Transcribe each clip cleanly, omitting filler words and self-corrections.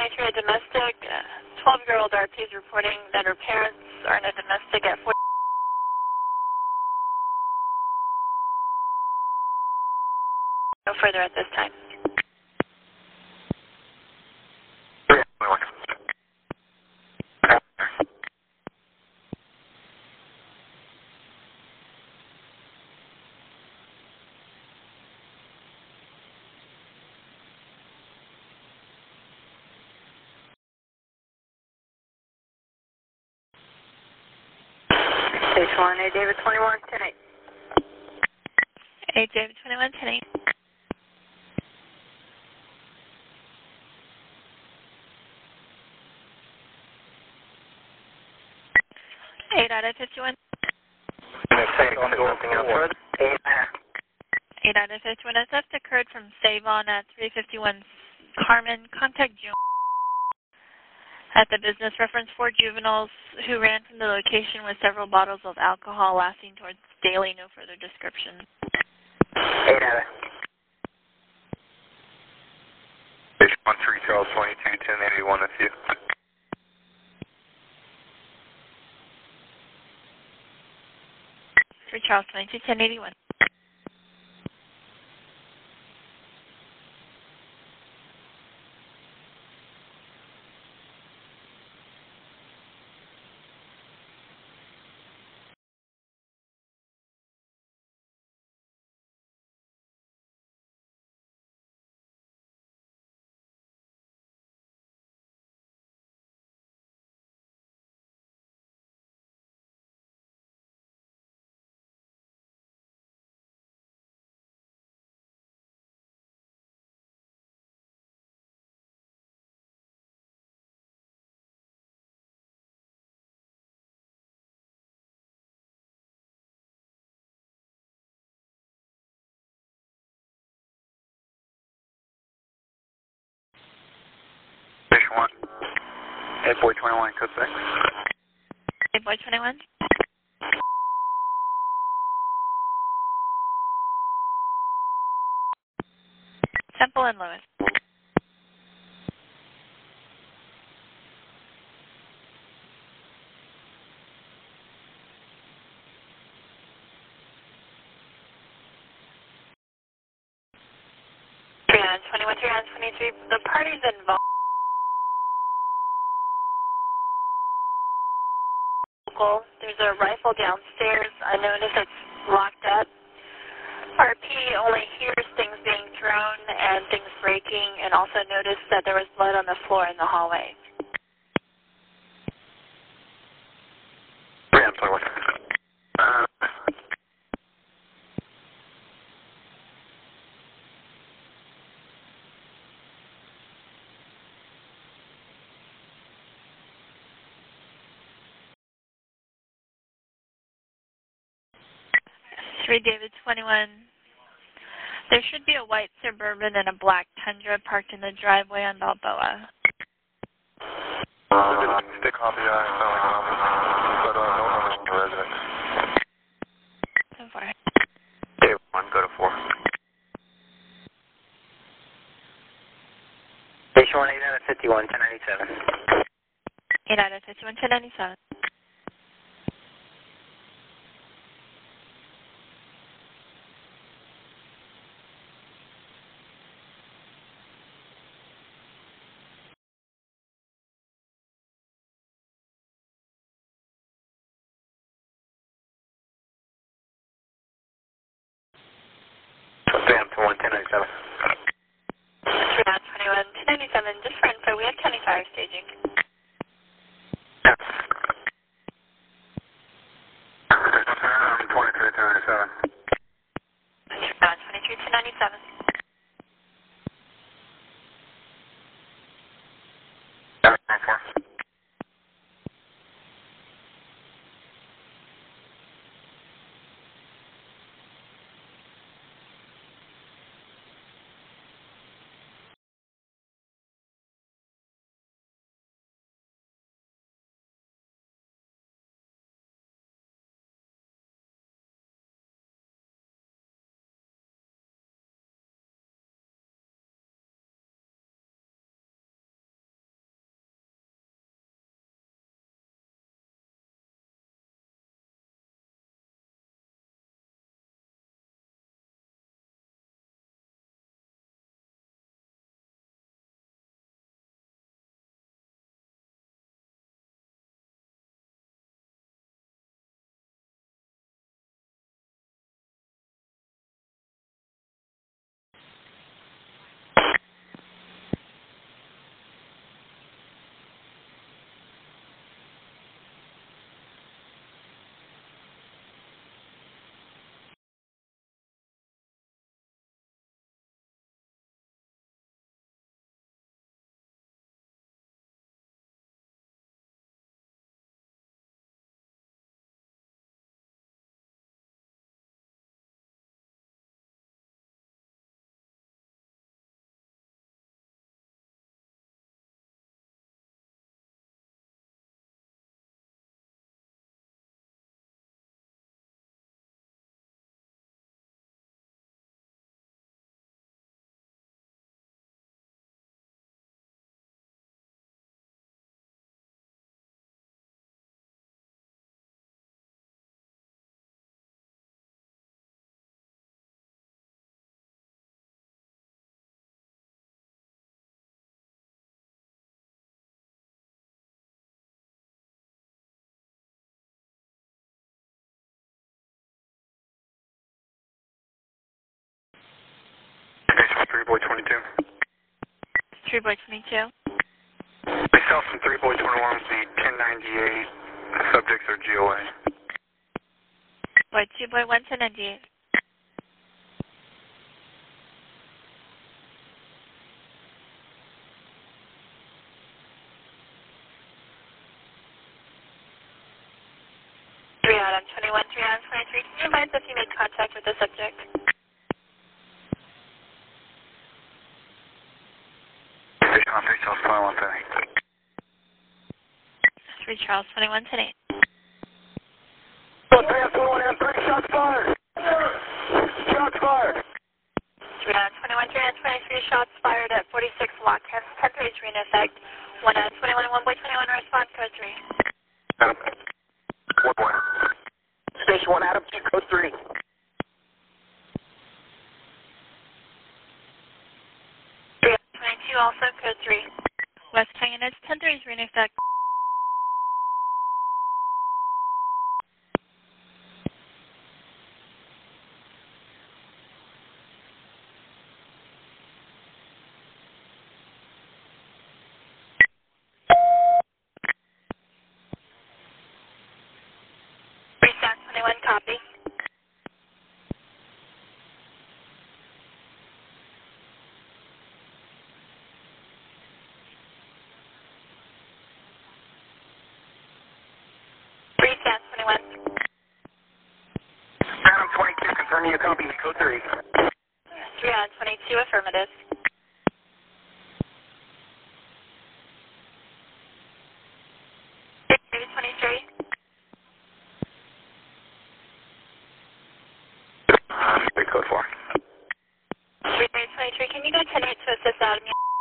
1093, a domestic 12-year-old RP is reporting that her parents are in a domestic at 40. No further at this time. Station 1, A David 21, 10-8. A David 21, 10-8. Eight out of 51. Eight out of 51. A theft occurred from Savon at 351 Carmen. Contact June at the business. Reference 4 juveniles who ran from the location with several bottles of alcohol lasting towards daily. No further description. 8 out of. Station 13 Charles 22 1081 with you. 3 Charles 22 1081. Station 1. 8 boy 21, code 6. 8 boy 21. Temple and Lewis. Three on 21, 3 on 23. The parties involved. There's a rifle downstairs. I notice it's locked up. RP only hears things being thrown and things breaking, and also noticed that there was blood on the floor in the hallway. 3 on 21. Three David 21. There should be a white Suburban and a black Tundra parked in the driveway on Balboa. Stick copy, I sound like an officer, but no numbers from the resident. So far. David 1, go to 4. Station 1, 8 out of 51, 1097. 8 out of 51, 1097. Sam to 1097. 3 on 21, 1097. Just for info, we have county fire staging. Yeah. 3 boy 22. 3 boy 22. Myself from 3 boy 21 will be 1098. Subjects are GOA. Boy 2 boy 1 1098. Adam 21, 3 Adam 23. Can you advise if you made contact with the subject? 3 Charles 21 10. 3 Charles 21 10. 3 Adam 3 shots fired. Shots fired. 3 Adam 21, 3 Adam 23. Shots fired at 46 Watkins. 10-3 is in effect. 1 Adam 21, 1 boy 21. Response code 3. Adam. 1 boy. Station 1 Adam 2 code 3. 3 Adam 22 also code 3. West Units 10-3 is in effect. Copy. 3 South 21. Adam 22 confirming you copy code 3. 3 on 22 affirmative. David 23. Code 4. 3 David 23. Can you go 10-8 to assist Adam?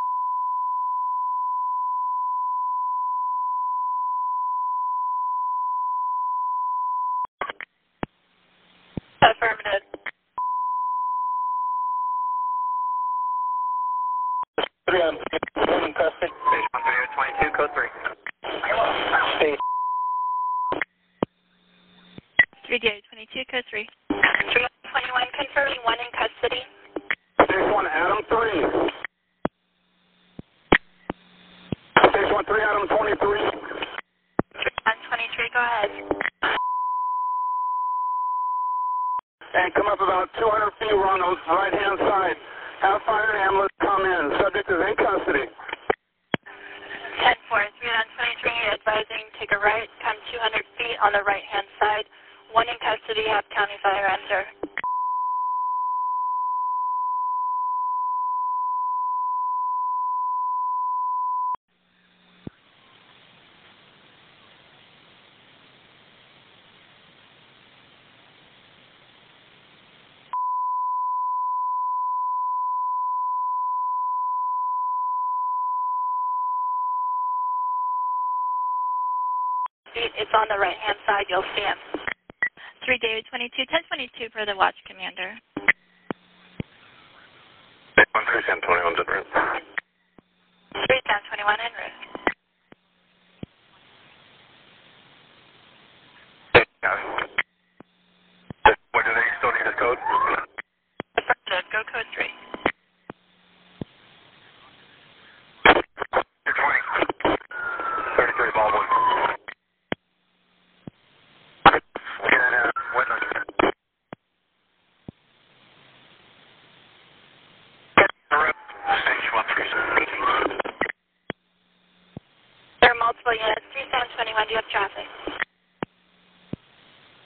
Affirmative. 3 Adam 2 in custody. Station 1 22 code 3. Station 3 David 22 code 3. 3 21 confirming 1 in custody. Station 1 Adam 3. Station 1 3 Adam 23. 3 on 23. Go ahead. And come up about 200 feet. We're on the right hand side. Have fire ambulance come in. Subject is in custody. 10-4, 3 on 23, advising take a right, come 200 feet on the right-hand side. 1 in custody, have county fire enter. It's on the right-hand side, you'll see him. 3 David 22, 1022 for the watch commander. 1 3 Sam 21's en route. 3 Sam 21 en route. What, do they still need a code? Affirmative, go code 3. You're 20. 33 Baldwin. There are multiple units. 3 Sam 21, do you have traffic?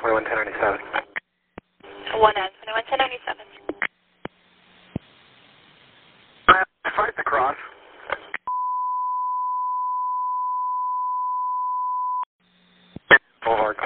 21 1097. 1921 1097. Fight the cross. Boulevard.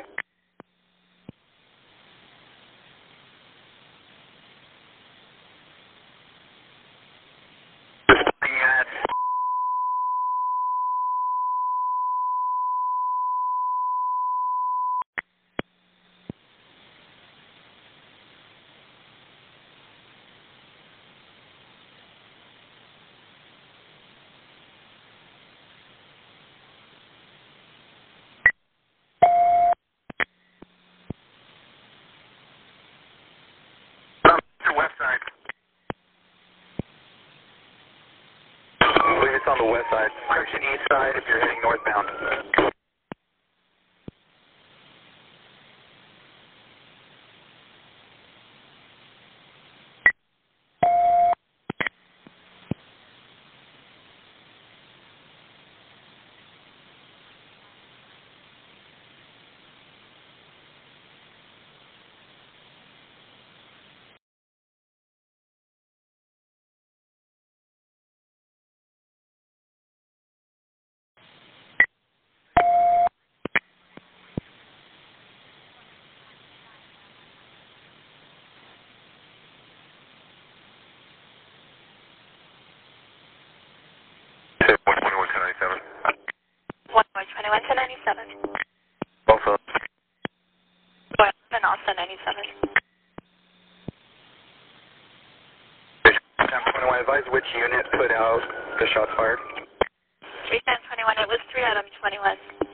West side. I believe it's on the west side. Correction, east side if you're heading northbound. Also. And also 97. 21, advise which unit put out the shots fired. 31021, it was 3 Adam 21.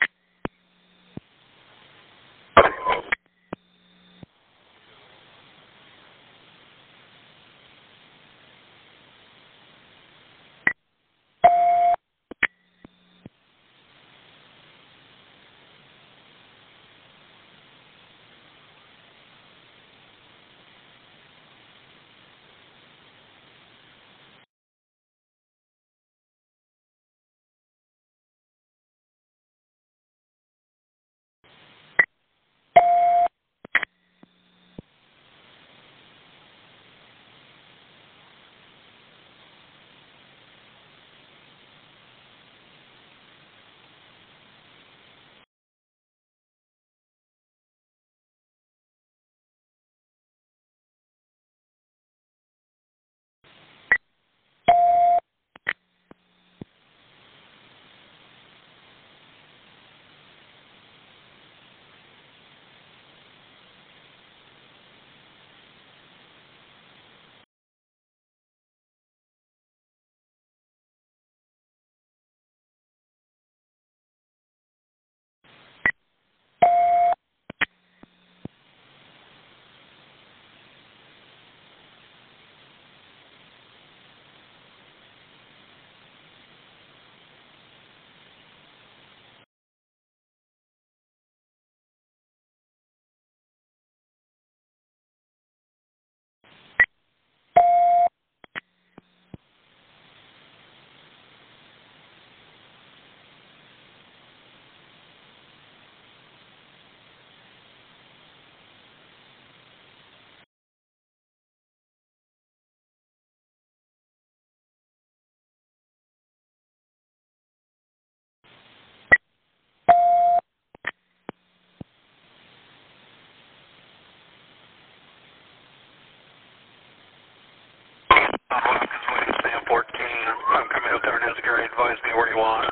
Sam 14, I'm coming up there and advise me where you want.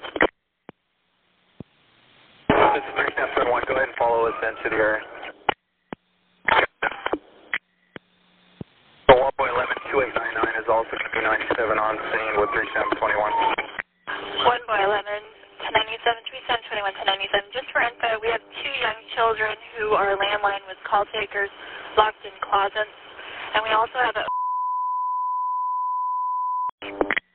This is 371, go ahead and follow us into the area. So 1.11, 2899 is also going to be 97 on scene with 3721. 1 boy 11, 1097, 3721, 1097. Just for info, we have 2 young children who are landline with call takers locked in closets, and we also have a